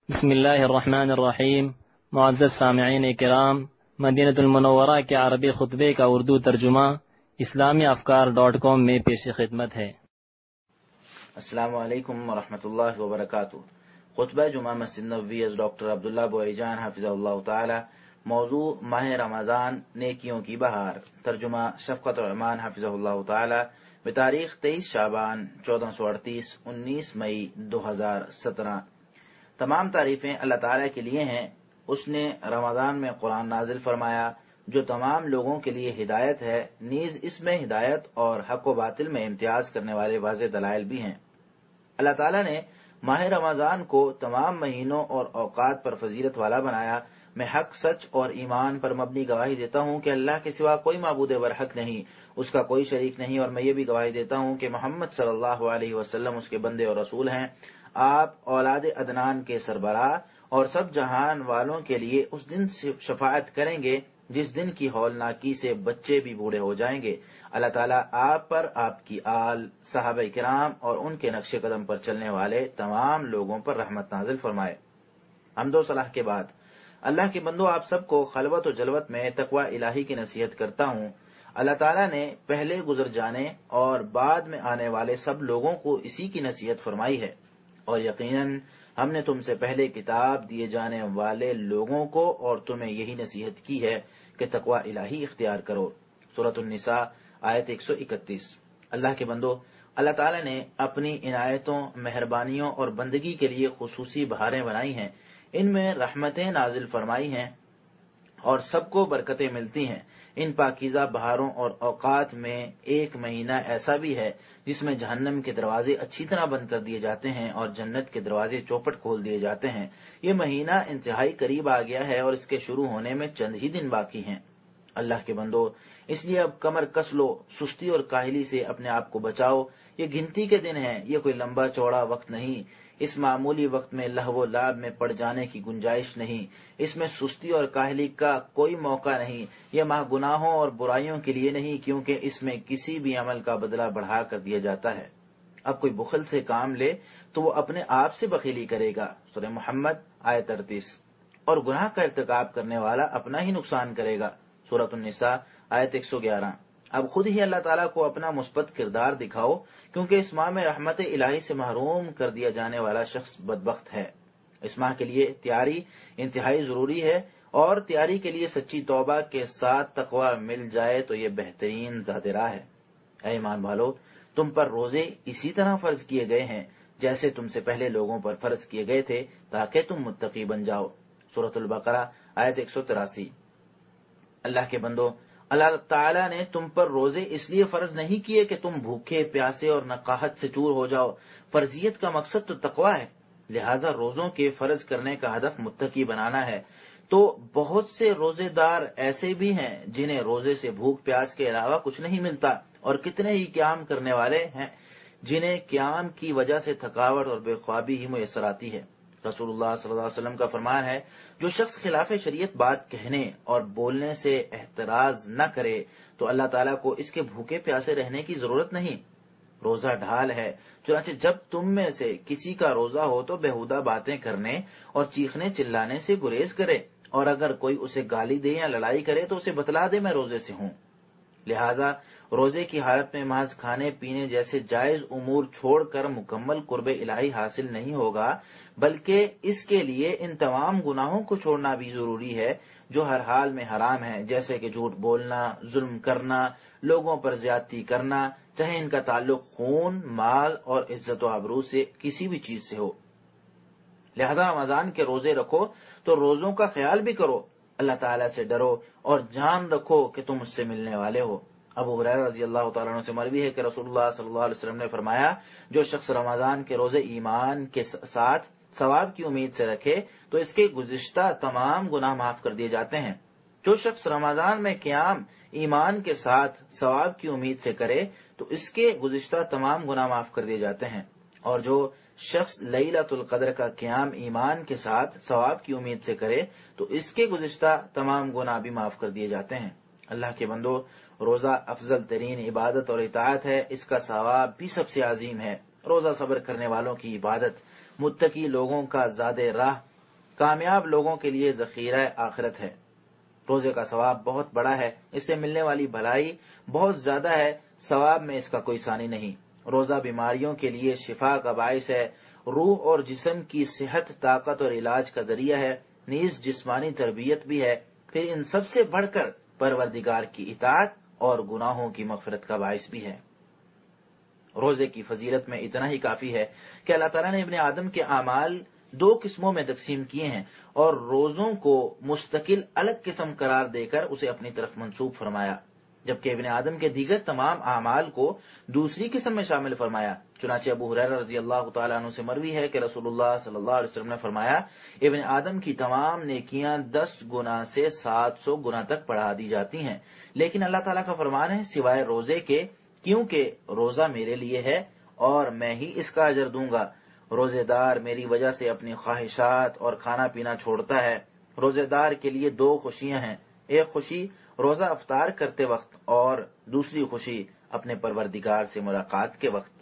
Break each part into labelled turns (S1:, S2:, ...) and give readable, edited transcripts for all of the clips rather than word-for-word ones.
S1: بسم اللہ الرحمن الرحیم۔ معزز سامعین کرام، مدینہ المنورہ کے عربی خطبے کا اردو ترجمہ اسلامیافکار.com میں پیش خدمت ہے۔
S2: السلام علیکم ورحمۃ اللہ وبرکاتہ۔ خطبہ جمعہ مسجد نبوی از ڈاکٹر عبداللہ بوئی جان حفظہ اللہ تعالی۔ موضوع ماہ رمضان نیکیوں کی بہار۔ ترجمہ شفقت الرحمان حفظہ اللہ تعالی۔ بتاریخ 23 شعبان 1438 19 مئی 2017۔ تمام تعریفیں اللہ تعالیٰ کے لیے ہیں۔ اس نے رمضان میں قرآن نازل فرمایا جو تمام لوگوں کے لیے ہدایت ہے، نیز اس میں ہدایت اور حق و باطل میں امتیاز کرنے والے واضح دلائل بھی ہیں۔ اللہ تعالیٰ نے ماہ رمضان کو تمام مہینوں اور اوقات پر فضیلت والا بنایا۔ میں حق، سچ اور ایمان پر مبنی گواہی دیتا ہوں کہ اللہ کے سوا کوئی معبود برحق نہیں، اس کا کوئی شریک نہیں، اور میں یہ بھی گواہی دیتا ہوں کہ محمد صلی اللہ علیہ وسلم اس کے بندے اور رسول ہیں۔ آپ اولاد عدنان کے سربراہ اور سب جہان والوں کے لیے اس دن شفاعت کریں گے جس دن کی ہولناکی سے بچے بھی بوڑھے ہو جائیں گے۔ اللہ تعالیٰ آپ پر، آپ کی آل، صحابہ کرام اور ان کے نقش قدم پر چلنے والے تمام لوگوں پر رحمت نازل فرمائے۔ حمد و صلاح کے بعد اللہ کے بندو، آپ سب کو خلوت و جلوت میں تقوی الہی کی نصیحت کرتا ہوں۔ اللہ تعالیٰ نے پہلے گزر جانے اور بعد میں آنے والے سب لوگوں کو اسی کی نصیحت فرمائی ہے، اور یقیناً ہم نے تم سے پہلے کتاب دیے جانے والے لوگوں کو اور تمہیں یہی نصیحت کی ہے کہ تقوی الہی اختیار کرو۔ سورۃ النساء آیت 131۔ اللہ کے بندو، اللہ تعالیٰ نے اپنی عنایتوں، مہربانیوں اور بندگی کے لیے خصوصی بہاریں بنائی ہیں۔ ان میں رحمتیں نازل فرمائی ہیں اور سب کو برکتیں ملتی ہیں۔ ان پاکیزہ بہاروں اور اوقات میں ایک مہینہ ایسا بھی ہے جس میں جہنم کے دروازے اچھی طرح بند کر دیے جاتے ہیں اور جنت کے دروازے چوپٹ کھول دیے جاتے ہیں۔ یہ مہینہ انتہائی قریب آ گیا ہے اور اس کے شروع ہونے میں چند ہی دن باقی ہیں۔ اللہ کے بندو، اس لیے اب کمر کس لو، سستی اور کاہلی سے اپنے آپ کو بچاؤ۔ یہ گنتی کے دن ہیں، یہ کوئی لمبا چوڑا وقت نہیں۔ اس معمولی وقت میں لہو و لعب میں پڑ جانے کی گنجائش نہیں، اس میں سستی اور کاہلی کا کوئی موقع نہیں۔ یہ ماہ گناہوں اور برائیوں کے لیے نہیں، کیونکہ اس میں کسی بھی عمل کا بدلہ بڑھا کر دیا جاتا ہے۔ اب کوئی بخل سے کام لے تو وہ اپنے آپ سے بخیلی کرے گا۔ سورہ محمد آیت 38۔ اور گناہ کا ارتکاب کرنے والا اپنا ہی نقصان کرے گا۔ سورۃ النساء آیت 111۔ اب خود ہی اللہ تعالیٰ کو اپنا مثبت کردار دکھاؤ، کیونکہ اس ماہ میں رحمت الہی سے محروم کر دیا جانے والا شخص بدبخت ہے۔ اس ماہ کے لیے تیاری انتہائی ضروری ہے، اور تیاری کے لیے سچی توبہ کے ساتھ تقوی مل جائے تو یہ بہترین ذات راہ ہے۔ اے ایمان والو، تم پر روزے اسی طرح فرض کیے گئے ہیں جیسے تم سے پہلے لوگوں پر فرض کیے گئے تھے، تاکہ تم متقی بن جاؤ۔ سورۃ البقرہ آیت 183۔ اللہ کے بندو، اللہ تعالیٰ نے تم پر روزے اس لیے فرض نہیں کیے کہ تم بھوکے پیاسے اور نقاہت سے چور ہو جاؤ۔ فرضیت کا مقصد تو تقوی ہے، لہٰذا روزوں کے فرض کرنے کا ہدف متقی بنانا ہے۔ تو بہت سے روزے دار ایسے بھی ہیں جنہیں روزے سے بھوک پیاس کے علاوہ کچھ نہیں ملتا، اور کتنے ہی قیام کرنے والے ہیں جنہیں قیام کی وجہ سے تھکاوٹ اور بے خوابی ہی میسر آتی ہے۔ رسول اللہ صلی اللہ علیہ وسلم کا فرمان ہے، جو شخص خلاف شریعت بات کہنے اور بولنے سے احتراز نہ کرے تو اللہ تعالیٰ کو اس کے بھوکے پیاسے رہنے کی ضرورت نہیں۔ روزہ ڈھال ہے، چنانچہ جب تم میں سے کسی کا روزہ ہو تو بےہودہ باتیں کرنے اور چیخنے چلانے سے گریز کرے، اور اگر کوئی اسے گالی دے یا لڑائی کرے تو اسے بتلا دے میں روزے سے ہوں۔ لہٰذا روزے کی حالت میں محض کھانے پینے جیسے جائز امور چھوڑ کر مکمل قرب الہی حاصل نہیں ہوگا، بلکہ اس کے لیے ان تمام گناہوں کو چھوڑنا بھی ضروری ہے جو ہر حال میں حرام ہیں، جیسے کہ جھوٹ بولنا، ظلم کرنا، لوگوں پر زیادتی کرنا، چاہے ان کا تعلق خون، مال اور عزت و آبرو سے کسی بھی چیز سے ہو۔ لہذا رمضان کے روزے رکھو تو روزوں کا خیال بھی کرو، اللہ تعالیٰ سے ڈرو اور جان رکھو کہ تم اس سے ملنے والے ہو۔ ابو ہریرہ رضی اللہ تعالیٰ عنہ سے مروی ہے کہ رسول اللہ صلی اللہ علیہ وسلم نے فرمایا، جو شخص رمضان کے روزے ایمان کے ساتھ ثواب کی امید سے رکھے تو اس کے گزشتہ تمام گناہ معاف کر دیے جاتے ہیں۔ جو شخص رمضان میں قیام ایمان کے ساتھ ثواب کی امید سے کرے تو اس کے گزشتہ تمام گناہ معاف کر دیے جاتے ہیں، اور جو شخص لیلۃ القدر کا قیام ایمان کے ساتھ ثواب کی امید سے کرے تو اس کے گزشتہ تمام گناہ بھی معاف کر دیے جاتے ہیں۔ اللہ کے بندو، روزہ افضل ترین عبادت اور اطاعت ہے، اس کا ثواب بھی سب سے عظیم ہے۔ روزہ صبر کرنے والوں کی عبادت، متقی لوگوں کا زاد راہ کامیاب لوگوں کے لیے ذخیرہ آخرت ہے۔ روزے کا ثواب بہت بڑا ہے، اس سے ملنے والی بھلائی بہت زیادہ ہے، ثواب میں اس کا کوئی ثانی نہیں۔ روزہ بیماریوں کے لیے شفا کا باعث ہے، روح اور جسم کی صحت، طاقت اور علاج کا ذریعہ ہے، نیز جسمانی تربیت بھی ہے، پھر ان سب سے بڑھ کر پروردگار کی اطاعت اور گناہوں کی مغفرت کا باعث بھی ہے۔ روزے کی فضیلت میں اتنا ہی کافی ہے کہ اللہ تعالیٰ نے ابن آدم کے اعمال 2 قسموں میں تقسیم کیے ہیں اور روزوں کو مستقل الگ قسم قرار دے کر اسے اپنی طرف منسوب فرمایا، جبکہ ابن آدم کے دیگر تمام اعمال کو دوسری قسم میں شامل فرمایا۔ چنانچہ ابو ہریرہ رضی اللہ تعالیٰ عنہ سے مروی ہے کہ رسول اللہ صلی اللہ علیہ وسلم نے فرمایا، ابن آدم کی تمام نیکیاں 10 گنا سے 700 گنا تک بڑھا دی جاتی ہیں، لیکن اللہ تعالیٰ کا فرمان ہے سوائے روزے کے، کیونکہ روزہ میرے لیے ہے اور میں ہی اس کا اجر دوں گا۔ روزے دار میری وجہ سے اپنی خواہشات اور کھانا پینا چھوڑتا ہے۔ روزے دار کے لیے 2 خوشیاں ہیں، ایک خوشی روزہ افطار کرتے وقت اور دوسری خوشی اپنے پروردگار سے ملاقات کے وقت۔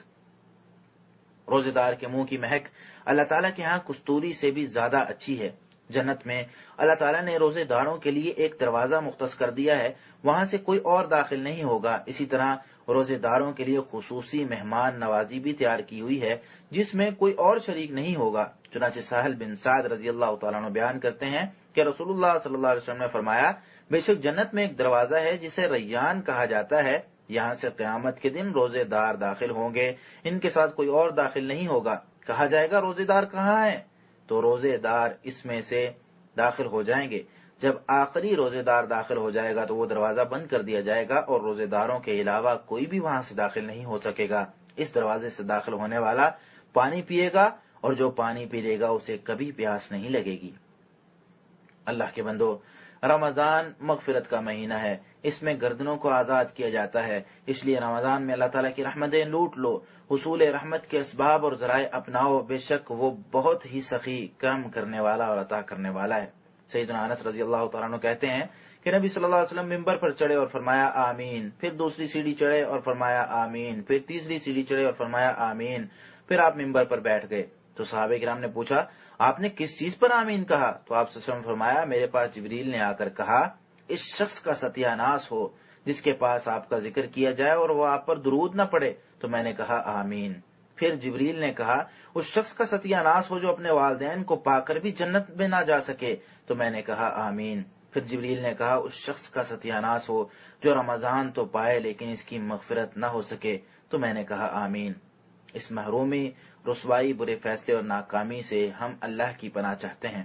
S2: روزے دار کے منہ کی مہک اللہ تعالیٰ کے ہاں کستوری سے بھی زیادہ اچھی ہے۔ جنت میں اللہ تعالیٰ نے روزے داروں کے لیے ایک دروازہ مختص کر دیا ہے، وہاں سے کوئی اور داخل نہیں ہوگا۔ اسی طرح روزے داروں کے لیے خصوصی مہمان نوازی بھی تیار کی ہوئی ہے، جس میں کوئی اور شریک نہیں ہوگا۔ چنانچہ سہل بن سعد رضی اللہ تعالیٰ عنہ بیان کرتے ہیں کہ رسول اللہ صلی اللہ علیہ وسلم نے فرمایا، بے شک جنت میں ایک دروازہ ہے جسے ریان کہا جاتا ہے، یہاں سے قیامت کے دن روزے دار داخل ہوں گے، ان کے ساتھ کوئی اور داخل نہیں ہوگا۔ کہا جائے گا روزے دار کہاں ہیں؟ تو روزے دار اس میں سے داخل ہو جائیں گے۔ جب آخری روزے دار داخل ہو جائے گا تو وہ دروازہ بند کر دیا جائے گا اور روزے داروں کے علاوہ کوئی بھی وہاں سے داخل نہیں ہو سکے گا۔ اس دروازے سے داخل ہونے والا پانی پیے گا اور جو پانی پی لے گا اسے کبھی پیاس نہیں لگے گی۔ اللہ کے بندو، رمضان مغفرت کا مہینہ ہے، اس میں گردنوں کو آزاد کیا جاتا ہے، اس لیے رمضان میں اللہ تعالیٰ کی رحمتیں لوٹ لو، حصول رحمت کے اسباب اور ذرائع اپناؤ، بے شک وہ بہت ہی سخی، کرم کرنے والا اور عطا کرنے والا ہے۔ سیدنا انس رضی اللہ تعالیٰ عنہ کہتے ہیں کہ نبی صلی اللہ علیہ وسلم ممبر پر چڑھے اور فرمایا آمین، پھر دوسری سیڑھی چڑھے اور فرمایا آمین، پھر تیسری سیڑھی چڑھے اور فرمایا آمین، پھر آپ ممبر پر بیٹھ گئے تو صحابہ کرام نے پوچھا آپ نے کس چیز پر آمین کہا؟ تو آپ صلی اللہ علیہ وسلم فرمایا میرے پاس جبریل نے آ کر کہا اس شخص کا ستیہ ناس ہو جس کے پاس آپ کا ذکر کیا جائے اور وہ آپ پر درود نہ پڑے، تو میں نے کہا آمین۔ پھر جبریل نے کہا اس شخص کا ستیہ ناس ہو جو اپنے والدین کو پا کر بھی جنت میں نہ جا سکے، تو میں نے کہا آمین۔ پھر جبریل نے کہا اس شخص کا ستیہ ناس ہو جو رمضان تو پائے لیکن اس کی مغفرت نہ ہو سکے، تو میں نے کہا آمین۔ اس محرومی، رسوائی، برے فیصلے اور ناکامی سے ہم اللہ کی پناہ چاہتے ہیں۔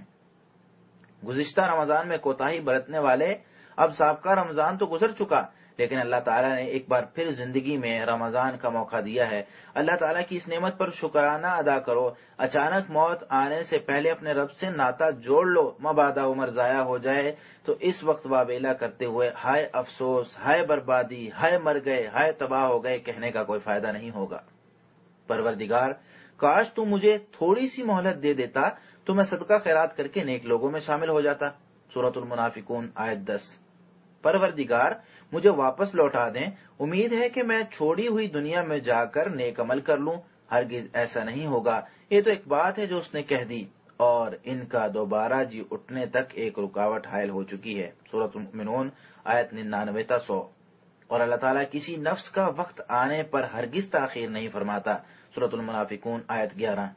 S2: گزشتہ رمضان میں کوتاہی برتنے والے، اب سابقہ رمضان تو گزر چکا لیکن اللہ تعالیٰ نے ایک بار پھر زندگی میں رمضان کا موقع دیا ہے۔ اللہ تعالیٰ کی اس نعمت پر شکرانہ ادا کرو۔ اچانک موت آنے سے پہلے اپنے رب سے ناطہ جوڑ لو، مبادا عمر ضائع ہو جائے تو اس وقت واویلا کرتے ہوئے ہائے افسوس، ہائے بربادی، ہائے مر گئے، ہائے تباہ ہو گئے کہنے کا کوئی فائدہ نہیں ہوگا۔ پروردگار، کاش تو مجھے تھوڑی سی مہلت دے دیتا تو میں صدقہ خیرات کر کے نیک لوگوں میں شامل ہو جاتا۔ سورۃ المنافقون آیت 10۔ پروردگار، مجھے واپس لوٹا دیں، امید ہے کہ میں چھوڑی ہوئی دنیا میں جا کر نیک عمل کر لوں۔ ہرگز ایسا نہیں ہوگا، یہ تو ایک بات ہے جو اس نے کہہ دی اور ان کا دوبارہ جی اٹھنے تک ایک رکاوٹ حائل ہو چکی ہے۔ سورۃ المؤمنون آیت 99 تا 100۔ اور اللہ تعالیٰ کسی نفس کا وقت آنے پر ہرگز تاخیر نہیں فرماتا۔ سورۃ المنافقون آیت 11۔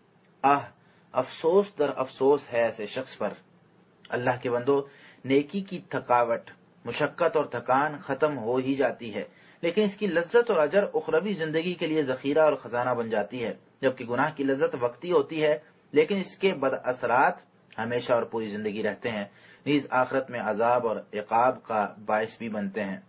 S2: افسوس در افسوس ہے ایسے شخص پر۔ اللہ کے بندو، نیکی کی تھکاوٹ، مشقت اور تھکان ختم ہو ہی جاتی ہے لیکن اس کی لذت اور اجر اخروی زندگی کے لیے ذخیرہ اور خزانہ بن جاتی ہے، جبکہ گناہ کی لذت وقتی ہوتی ہے لیکن اس کے بد اثرات ہمیشہ اور پوری زندگی رہتے ہیں، نیز آخرت میں عذاب اور عقاب کا باعث بھی بنتے ہیں۔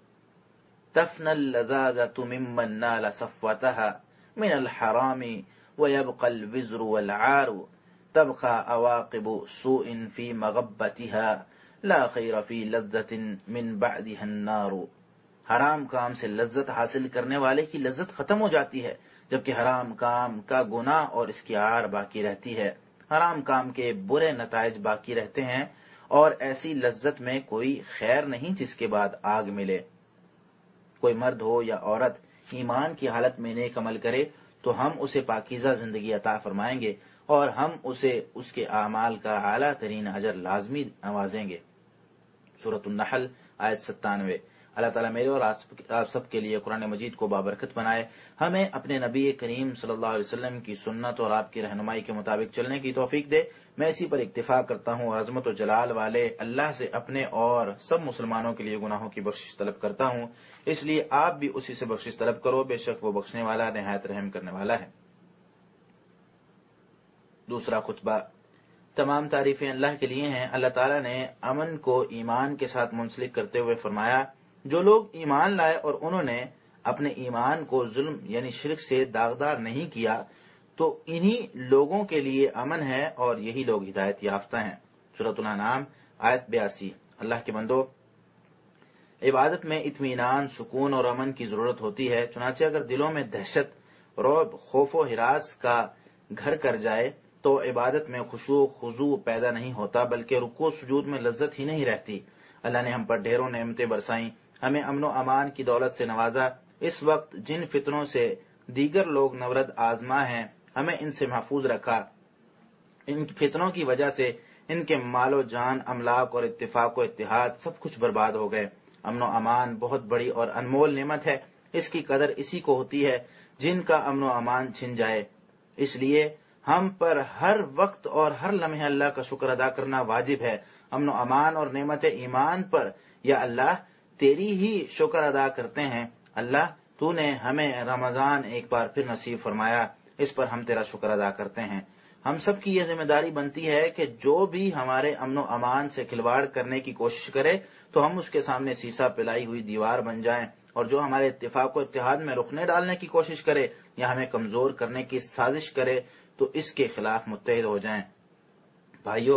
S2: تفنى اللذاذة ممن نال صفوتها من الحرام ويبقى الوزر والعار تبقى عواقب سوء في مغبتها لا خیر فی لذت من بعدها النار۔ حرام کام سے لذت حاصل کرنے والے کی لذت ختم ہو جاتی ہے جبکہ حرام کام کا گناہ اور اس کی عار باقی رہتی ہے۔ حرام کام کے برے نتائج باقی رہتے ہیں اور ایسی لذت میں کوئی خیر نہیں جس کے بعد آگ ملے۔ کوئی مرد ہو یا عورت ایمان کی حالت میں نیک عمل کرے تو ہم اسے پاکیزہ زندگی عطا فرمائیں گے اور ہم اسے اس کے اعمال کا اعلیٰ ترین اجر لازمی نوازیں گے۔ سورۃ النحل آیت 97۔ اللہ تعالیٰ میرے اور آپ سب کے لیے قرآن مجید کو بابرکت بنائے، ہمیں اپنے نبی کریم صلی اللہ علیہ وسلم کی سنت اور آپ کی رہنمائی کے مطابق چلنے کی توفیق دے۔ میں اسی پر اکتفا کرتا ہوں اور عظمت و جلال والے اللہ سے اپنے اور سب مسلمانوں کے لیے گناہوں کی بخشش طلب کرتا ہوں، اس لیے آپ بھی اسی سے بخشش طلب کرو، بے شک وہ بخشنے والا نہایت رحم کرنے والا ہے۔ دوسرا خطبہ۔ تمام تعریفیں اللہ کے لیے ہیں۔ اللہ تعالیٰ نے امن کو ایمان کے ساتھ منسلک کرتے ہوئے فرمایا، جو لوگ ایمان لائے اور انہوں نے اپنے ایمان کو ظلم یعنی شرک سے داغدار نہیں کیا تو انہی لوگوں کے لیے امن ہے اور یہی لوگ ہدایت یافتہ ہیں۔ سورۃ الانعام آیت 82۔ اللہ کے بندو، عبادت میں اطمینان، سکون اور امن کی ضرورت ہوتی ہے، چنانچہ اگر دلوں میں دہشت، رعب، خوف و ہراس کا گھر کر جائے تو عبادت میں خشوع خضوع پیدا نہیں ہوتا، بلکہ رکوع سجود میں لذت ہی نہیں رہتی۔ اللہ نے ہم پر ڈھیروں نعمتیں برسائیں، ہمیں امن و امان کی دولت سے نوازا۔ اس وقت جن فتنوں سے دیگر لوگ نورد آزما ہیں، ہمیں ان سے محفوظ رکھا۔ ان فتنوں کی وجہ سے ان کے مال و جان، املاک اور اتفاق و اتحاد سب کچھ برباد ہو گئے۔ امن و امان بہت بڑی اور انمول نعمت ہے، اس کی قدر اسی کو ہوتی ہے جن کا امن و امان چھن جائے۔ اس لیے ہم پر ہر وقت اور ہر لمحے اللہ کا شکر ادا کرنا واجب ہے۔ امن و امان اور نعمت ایمان پر یا اللہ تیری ہی شکر ادا کرتے ہیں۔ اللہ تو نے ہمیں رمضان ایک بار پھر نصیب فرمایا، اس پر ہم تیرا شکر ادا کرتے ہیں۔ ہم سب کی یہ ذمہ داری بنتی ہے کہ جو بھی ہمارے امن و امان سے کھلواڑ کرنے کی کوشش کرے تو ہم اس کے سامنے سیسا پلائی ہوئی دیوار بن جائیں، اور جو ہمارے اتفاق و اتحاد میں رخنے ڈالنے کی کوشش کرے یا ہمیں کمزور کرنے کی سازش کرے تو اس کے خلاف متحد ہو جائیں۔ بھائیو،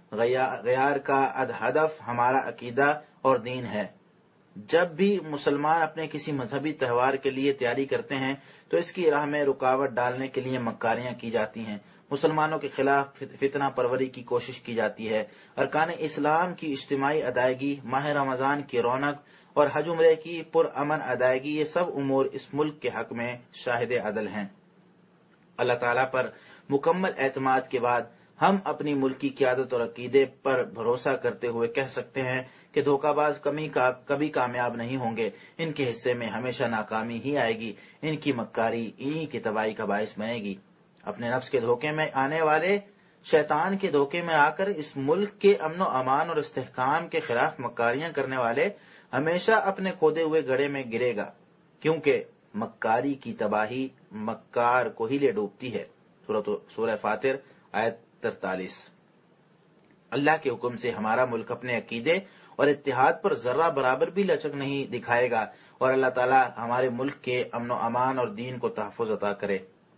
S2: غیار کا ہدف ہمارا عقیدہ اور دین ہے۔ جب بھی مسلمان اپنے کسی مذہبی تہوار کے لیے تیاری کرتے ہیں تو اس کی راہ میں رکاوٹ ڈالنے کے لیے مکاریاں کی جاتی ہیں، مسلمانوں کے خلاف فتنہ پروری کی کوشش کی جاتی ہے۔ ارکان اسلام کی اجتماعی ادائیگی، ماہ رمضان کی رونق اور حج عمرے کی پرامن ادائیگی، یہ سب امور اس ملک کے حق میں شاہد عدل ہیں۔ اللہ تعالیٰ پر مکمل اعتماد کے بعد ہم اپنی ملکی قیادت اور عقیدے پر بھروسہ کرتے ہوئے کہہ سکتے ہیں کہ دھوکہ باز کبھی کامیاب نہیں ہوں گے، ان کے حصے میں ہمیشہ ناکامی ہی آئے گی، ان کی مکاری انہی کی تباہی کا باعث بنے گی۔ اپنے نفس کے دھوکے میں آنے والے شیطان کے دھوکے میں آ کر اس ملک کے امن و امان اور استحکام کے خلاف مکاریاں کرنے والے ہمیشہ اپنے کھودے ہوئے گڑھے میں گرے گا، کیونکہ مکاری کی تباہی مکار کو ہی لے ڈوبتی ہے۔ سورہ فاطر آیت 43۔ اللہ کے حکم سے ہمارا ملک اپنے عقیدے اور اتحاد پر ذرہ برابر بھی لچک نہیں دکھائے گا، اور اللہ تعالیٰ ہمارے ملک کے امن و امان اور دین کو تحفظ عطا کرے۔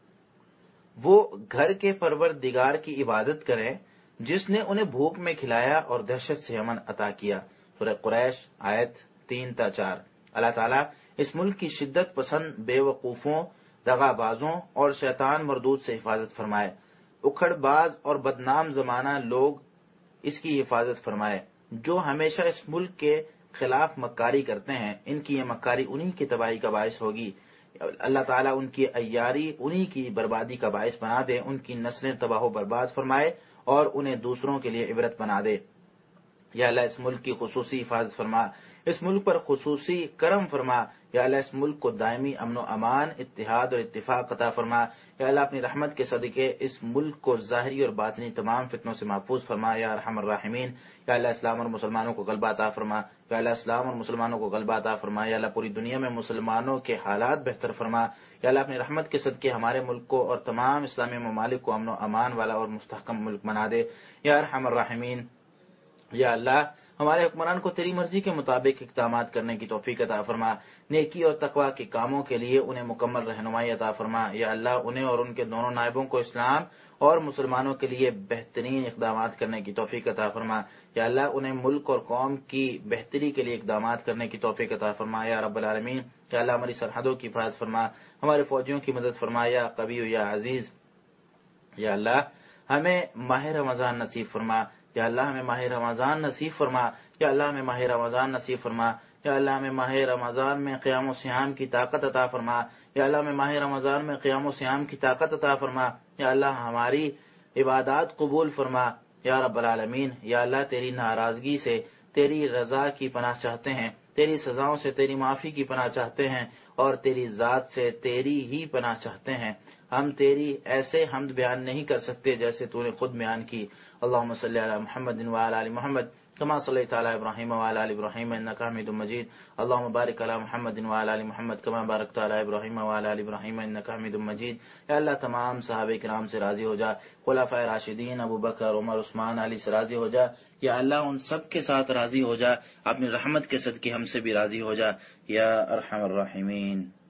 S2: وہ گھر کے پروردگار کی عبادت کریں جس نے انہیں بھوک میں کھلایا اور دہشت سے امن عطا کیا۔ سورہ قریش آیت 3-4۔ اللہ تعالیٰ اس ملک کی شدت پسند بے وقوفوں، دغا بازوں اور شیطان مردود سے حفاظت فرمائے۔ اکھڑ باز اور بدنام زمانہ لوگ اس کی حفاظت فرمائے جو ہمیشہ اس ملک کے خلاف مکاری کرتے ہیں، ان کی یہ مکاری انہی کی تباہی کا باعث ہوگی۔ اللہ تعالیٰ ان کی عیاری انہی کی بربادی کا باعث بنا دے، ان کی نسلیں تباہ و برباد فرمائے اور انہیں دوسروں کے لیے عبرت بنا دے۔ یا اللہ اس ملک کی خصوصی حفاظت فرما، اس ملک پر خصوصی کرم فرما۔ یا اللہ اس ملک کو دائمی امن و امان، اتحاد اور اتفاق عطا فرما۔ یا اللہ اپنی رحمت کے صدقے اس ملک کو ظاہری اور باطنی تمام فتنوں سے محفوظ فرما یا ارحم الراحمین۔ یا اللہ اسلام اور مسلمانوں کو غلبہ عطا فرما۔ یا اللہ اسلام اور مسلمانوں کو غلبہ عطا فرما۔ یا اللہ پوری دنیا میں مسلمانوں کے حالات بہتر فرما۔ یا اللہ اپنی رحمت کے صدقے ہمارے ملک کو اور تمام اسلامی ممالک کو امن و امان والا اور مستحکم ملک بنا دے یا ارحم الراحمین۔ یا اللہ ہمارے حکمران کو تیری مرضی کے مطابق اقدامات کرنے کی توفیق عطا فرما، نیکی اور تقوی کے کاموں کے لیے انہیں مکمل رہنمائی عطا فرما۔ یا اللہ انہیں اور ان کے دونوں نائبوں کو اسلام اور مسلمانوں کے لیے بہترین اقدامات کرنے کی توفیق عطا فرما۔ یا اللہ انہیں ملک اور قوم کی بہتری کے لیے اقدامات کرنے کی توفیق عطا فرما یا رب العالمین۔ یا اللہ ہماری سرحدوں کی حفاظت فرما، ہمارے فوجیوں کی مدد فرما یا قوی یا عزیز۔ یا اللہ ہمیں ماہ رمضان نصیب فرما۔ یا اللہ ہمیں ماہ رمضان نصیب فرما۔ یا اللہ ہمیں ماہ رمضان نصیب فرما۔ یا اللہ ہمیں ماہ رمضان میں قیام و صیام کی طاقت عطا فرما۔ یا اللہ ہمیں ماہ رمضان میں قیام و صیام کی طاقت عطا فرما۔ یا اللہ ہماری عبادات قبول فرما یا رب العالمین۔ یا اللہ تیری ناراضگی سے تیری رضا کی پناہ چاہتے ہیں، تیری سزاؤں سے تیری معافی کی پناہ چاہتے ہیں، اور تیری ذات سے تیری ہی پناہ چاہتے ہیں۔ ہم تیری ایسے حمد بیان نہیں کر سکتے جیسے تو نے خود بیان کی۔ اللہم صلی علی محمد وعلی آل محمد کما صلیت علی ابراہیم وعلی آل ابراہیم انک حمید مجید۔ اللہم بارک علی محمد وعلی آل محمد کما بارکت علی ابراہیم وعلی آل ابراہیم انک حمید مجید۔ یا اللہ تمام صحابہ کرام سے راضی ہو جا، خلفائے راشدین ابو بکر، عمر، عثمان، علی سے راضی ہو جا۔ یا اللہ ان سب کے ساتھ راضی ہو جا، اپنی رحمت کے صدقے ہم سے بھی راضی ہو جا یا ارحم الراحمین۔